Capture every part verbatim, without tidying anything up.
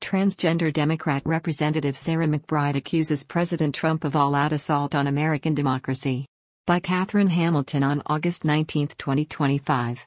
Transgender Democrat Representative Sarah McBride accuses President Trump of all-out assault on American democracy. By Catherine Hamilton on August nineteenth, twenty twenty-five.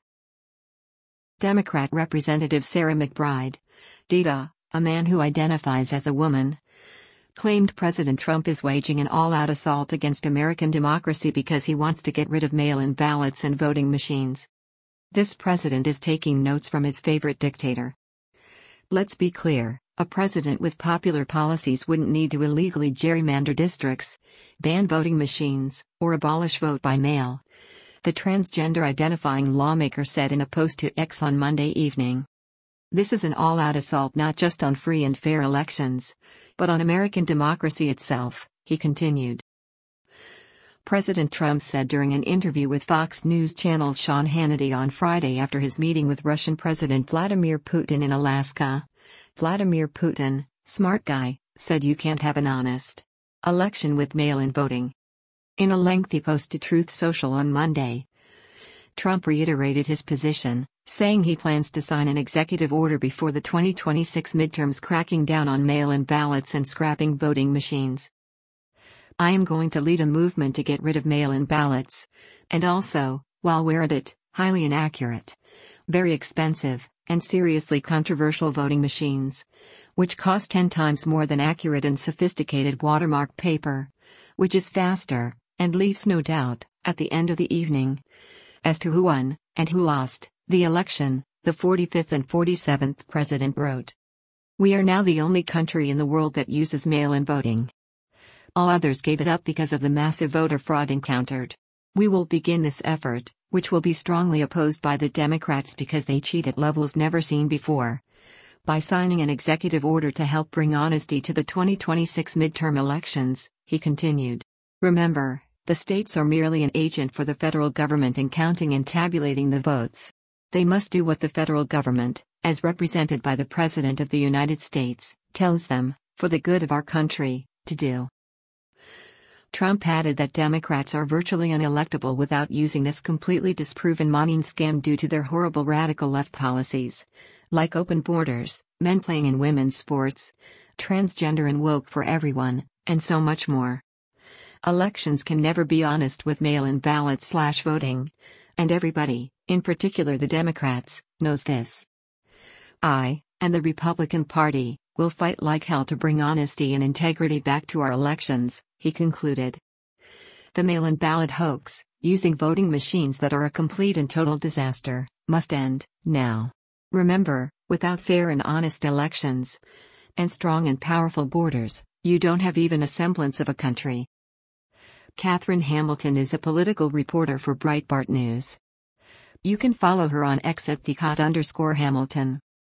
Democrat Representative Sarah McBride, D A, a man who identifies as a woman, claimed President Trump is waging an all-out assault against American democracy because he wants to get rid of mail-in ballots and voting machines. This president is taking notes from his favorite dictator. Let's be clear, a president with popular policies wouldn't need to illegally gerrymander districts, ban voting machines, or abolish vote by mail, the transgender-identifying lawmaker said in a post to X on Monday evening. This is an all-out assault not just on free and fair elections, but on American democracy itself, he continued. President Trump said during an interview with Fox News Channel's Sean Hannity on Friday after his meeting with Russian President Vladimir Putin in Alaska. Vladimir Putin, smart guy, said you can't have an honest election with mail-in voting. In a lengthy post to Truth Social on Monday, Trump reiterated his position, saying he plans to sign an executive order before the twenty twenty-six midterms cracking down on mail-in ballots and scrapping voting machines. I am going to lead a movement to get rid of mail-in ballots, and also, while we're at it, highly inaccurate, very expensive, and seriously controversial voting machines, which cost ten times more than accurate and sophisticated watermark paper, which is faster, and leaves no doubt, at the end of the evening, as to who won, and who lost, the election, the forty-fifth and forty-seventh president wrote. We are now the only country in the world that uses mail-in voting. All others gave it up because of the massive voter fraud encountered. We will begin this effort, which will be strongly opposed by the Democrats because they cheat at levels never seen before, by signing an executive order to help bring honesty to the twenty twenty-six midterm elections, he continued. Remember, the states are merely an agent for the federal government in counting and tabulating the votes. They must do what the federal government, as represented by the President of the United States, tells them, for the good of our country, to do. Trump added that Democrats are virtually unelectable without using this completely disproven money scam due to their horrible radical left policies, like open borders, men playing in women's sports, transgender and woke for everyone, and so much more. Elections can never be honest with mail-in ballot slash voting, and everybody, in particular the Democrats, knows this. I, and the Republican Party, will fight like hell to bring honesty and integrity back to our elections, he concluded. The mail-in ballot hoax, using voting machines that are a complete and total disaster, must end, now. Remember, without fair and honest elections, and strong and powerful borders, you don't have even a semblance of a country. Catherine Hamilton is a political reporter for Breitbart News. You can follow her on X at the Cot underscore Hamilton.